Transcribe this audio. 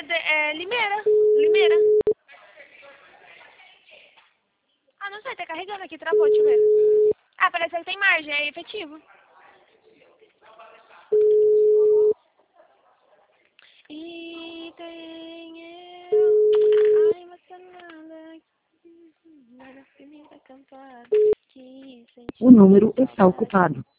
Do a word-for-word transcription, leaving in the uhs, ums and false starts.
de, é Limeira. Limeira. Ah, não sei, tá carregando aqui, travou, deixa eu ver. Ah, parece que tem margem, é efetivo. E tem eu, ai, emocionada, nada finita cantada, que O número está ocupado.